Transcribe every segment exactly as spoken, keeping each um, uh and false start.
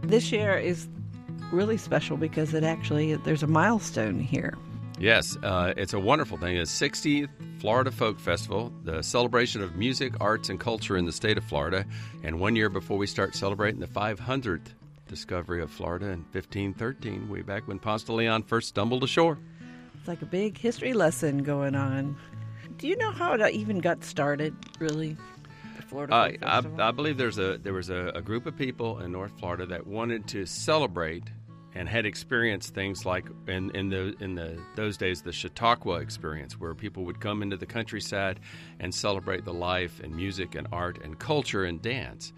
This year is really special because it actually, there's a milestone here. Yes, uh, it's a wonderful thing. It's sixtieth Florida Folk Festival, the celebration of music, arts, and culture in the state of Florida. And one year before we start celebrating the five hundredth discovery of Florida in fifteen thirteen, way back when Ponce de Leon first stumbled ashore. It's like a big history lesson going on. Do you know how it even got started, really? The Florida Uh, Folk I, Festival? I believe there's a there was a, a group of people in North Florida that wanted to celebrate and had experienced things like in in the in the those days the Chautauqua experience, where people would come into the countryside and celebrate the life and music and art and culture and dance.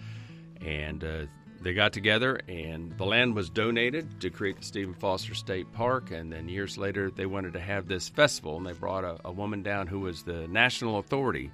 And uh, they got together, and the land was donated to create the Stephen Foster State Park. And then years later, they wanted to have this festival, and they brought a, a woman down who was the national authority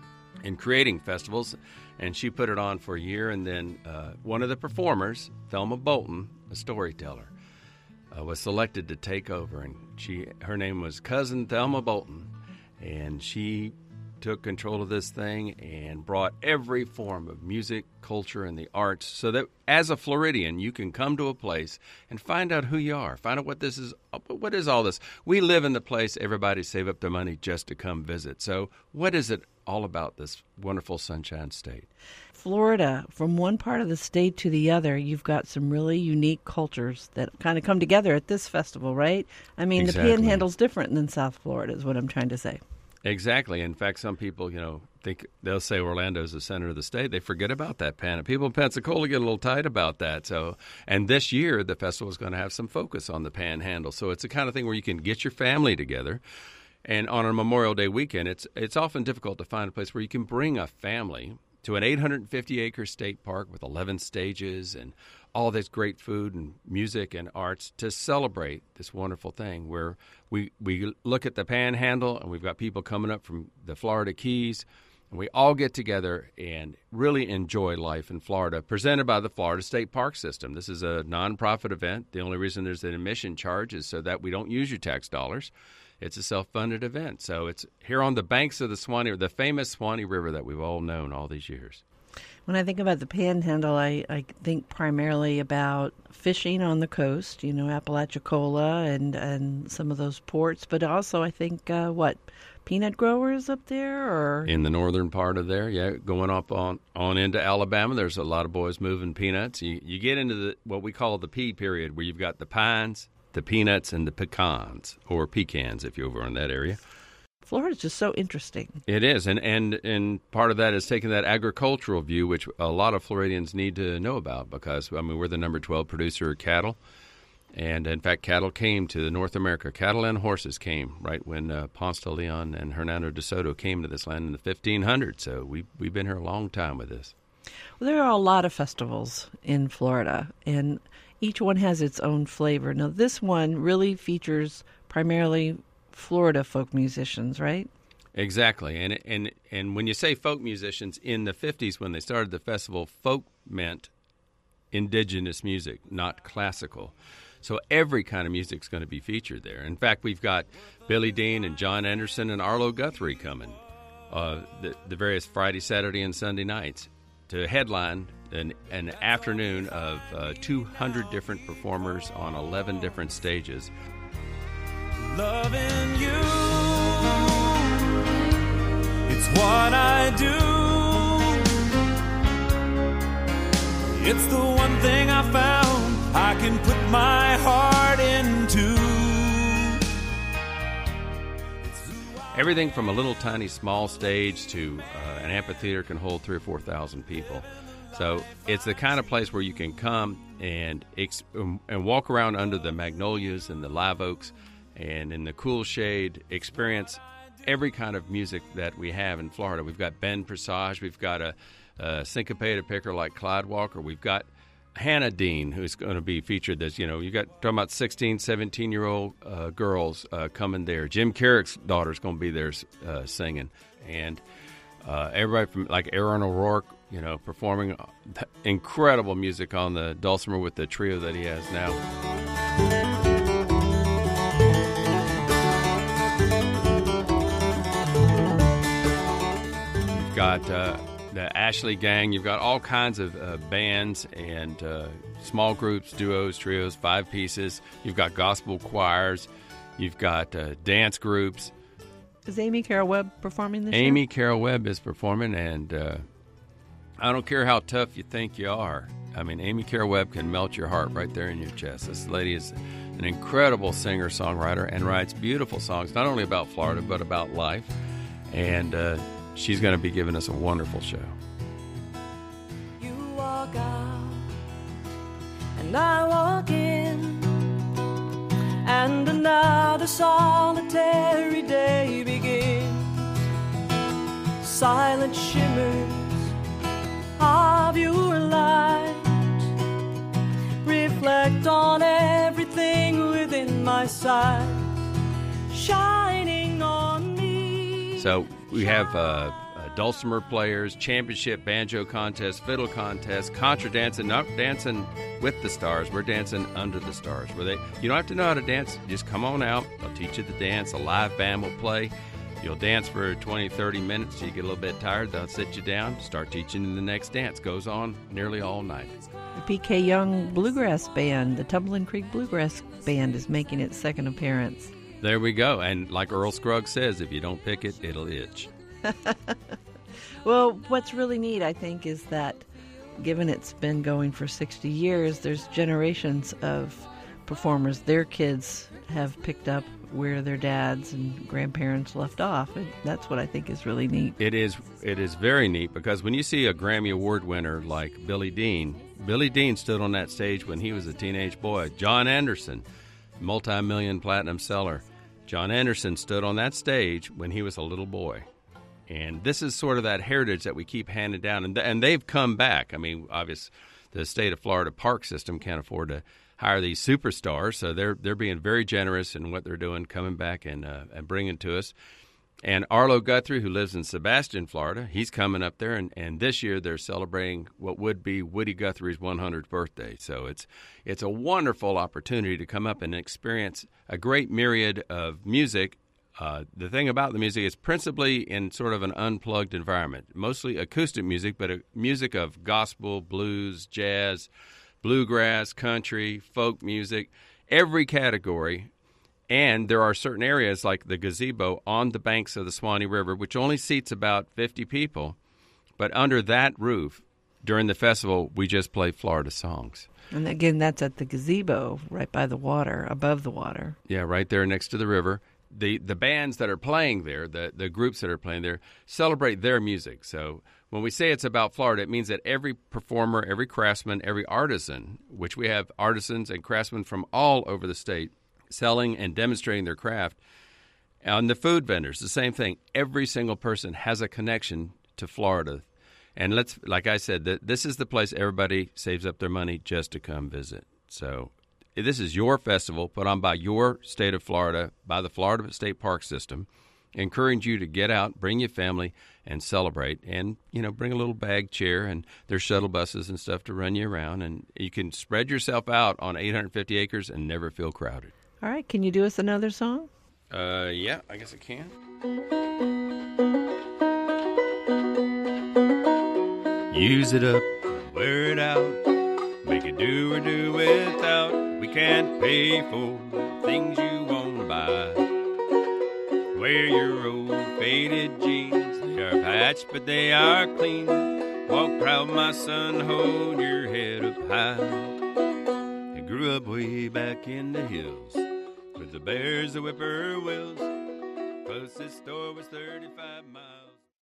in creating festivals, and she put it on for a year. And then uh, one of the performers, Thelma Bolton, a storyteller, uh, was selected to take over, and she her name was Cousin Thelma Bolton, and she took control of this thing and brought every form of music, culture, and the arts, so that as a Floridian, you can come to a place and find out who you are, find out what this is. What is all this? We live in the place everybody save up their money just to come visit. So what is it all about, this wonderful Sunshine State? Florida, from one part of the state to the other, you've got some really unique cultures that kind of come together at this festival, right? I mean, Exactly. the Panhandle's different than South Florida is what I'm trying to say. Exactly. In fact, some people, you know, think they'll say Orlando's the center of the state. They forget about that pan. People in Pensacola get a little tight about that. So, and this year the festival is going to have some focus on the Panhandle. So it's the kind of thing where you can get your family together. And on a Memorial Day weekend, it's it's often difficult to find a place where you can bring a family to an eight hundred fifty acre state park with eleven stages and all this great food and music and arts to celebrate this wonderful thing where we, we look at the Panhandle, and we've got people coming up from the Florida Keys, and we all get together and really enjoy life in Florida, presented by the Florida State Park System. This is a nonprofit event. The only reason there's an admission charge is so that we don't use your tax dollars. It's a self-funded event. So it's here on the banks of the Swanee, the famous Swanee River that we've all known all these years. When I think about the Panhandle, I, I think primarily about fishing on the coast, you know, Apalachicola and, and some of those ports. But also I think, uh, what, peanut growers up there? Or In the northern part of there, yeah, going up on, on into Alabama, there's a lot of boys moving peanuts. You, you get into the what we call the pea period, where you've got the pines, the peanuts, and the pecans, or pecans if you're over in that area. Florida's just so interesting. It is, and, and and part of that is taking that agricultural view, which a lot of Floridians need to know about, because, I mean, we're the number twelve producer of cattle, and, in fact, cattle came to North America. Cattle and horses came right when uh, Ponce de Leon and Hernando de Soto came to this land in the fifteen hundreds, so we, we've been here a long time with this. Well, there are a lot of festivals in Florida, and each one has its own flavor. Now, this one really features primarily Florida folk musicians, right? Exactly. And and and when you say folk musicians, in the fifties when they started the festival, folk meant indigenous music, not classical. So every kind of music is going to be featured there. In fact, we've got Billy Dean and John Anderson and Arlo Guthrie coming uh, the, the various Friday, Saturday, and Sunday nights to headline an, an afternoon of uh, two hundred different performers on eleven different stages. Loving you, it's what I do. It's the one thing I found I can put my heart into. Everything from a little tiny small stage to uh, an amphitheater can hold three or four thousand people. So it's the kind of place where you can come and ex- and walk around under the magnolias and the live oaks, and in the cool shade, experience every kind of music that we have in Florida. We've got Ben Presage, we've got a, a syncopated picker like Clyde Walker, we've got Hannah Dean, who's going to be featured. This, you know, you got talking about sixteen, seventeen-year-old uh, girls uh, coming there. Jim Carrick's daughter's going to be there uh, singing, and uh, everybody from like Aaron O'Rourke, you know, performing incredible music on the dulcimer with the trio that he has now. Got uh, the Ashley Gang. You've got all kinds of uh, bands and uh, small groups, duos, trios, five pieces. You've got gospel choirs. You've got uh, dance groups. Is Amy Carol Webb performing this year? Amy Carol Webb is performing, and uh, I don't care how tough you think you are. I mean, Amy Carol Webb can melt your heart right there in your chest. This lady is an incredible singer-songwriter and writes beautiful songs, not only about Florida, but about life. And uh, she's going to be giving us a wonderful show. You walk out, and I walk in, and another solitary day begins. Silent shimmers of your light reflect on everything within my sight, shining on me. So we have uh, uh, dulcimer players, championship banjo contest, fiddle contest, contra dancing, not dancing with the stars. We're dancing under the stars. Where they, you don't have to know how to dance. Just come on out. They'll teach you the dance. A live band will play. You'll dance for twenty, thirty minutes. You get a little bit tired. They'll sit you down, start teaching you the next dance. Goes on nearly all night. The P K Young Bluegrass Band, the Tumbling Creek Bluegrass Band, is making its second appearance. There we go. And like Earl Scruggs says, if you don't pick it, it'll itch. Well, what's really neat, I think, is that given it's been going for sixty years, there's generations of performers. Their kids have picked up where their dads and grandparents left off. And that's what I think is really neat. It is it is very neat because when you see a Grammy Award winner like Billy Dean, Billy Dean stood on that stage when he was a teenage boy. John Anderson, multi-million platinum seller. John Anderson stood on that stage when he was a little boy. And this is sort of that heritage that we keep handing down. And, th- and they've come back. I mean, obviously, the state of Florida park system can't afford to hire these superstars, so they're they're being very generous in what they're doing, coming back and uh, and bringing to us. And Arlo Guthrie, who lives in Sebastian, Florida, he's coming up there, and, and this year they're celebrating what would be Woody Guthrie's one hundredth birthday. So it's it's a wonderful opportunity to come up and experience a great myriad of music. Uh, the thing about the music is principally in sort of an unplugged environment, mostly acoustic music, but a music of gospel, blues, jazz, bluegrass, country, folk music, every category. And there are certain areas like the gazebo on the banks of the Suwannee River, which only seats about fifty people. But under that roof, during the festival, we just play Florida songs. And again, that's at the gazebo right by the water, above the water. Yeah, right there next to the river. The the bands that are playing there, the, the groups that are playing there, celebrate their music. So when we say it's about Florida, it means that every performer, every craftsman, every artisan, which we have artisans and craftsmen from all over the state selling and demonstrating their craft, and the food vendors, the same thing. Every single person has a connection to Florida. And let's, like I said, th- this is the place everybody saves up their money just to come visit. So this is your festival put on by your state of Florida, by the Florida State Park System. Encourage you to get out, bring your family, and celebrate. And, you know, bring a little bag chair, and there's shuttle buses and stuff to run you around. And you can spread yourself out on eight hundred fifty acres and never feel crowded. All right, can you do us another song? Uh, yeah, I guess I can. Use it up, wear it out, make it do or do without. We can't pay for things you won't buy. Wear your old faded jeans, they are patched but they are clean. Walk proud, my son, hold your head up high. I grew up way back in the hills with the bears, the whippoorwills. Closest store was thirty-five miles.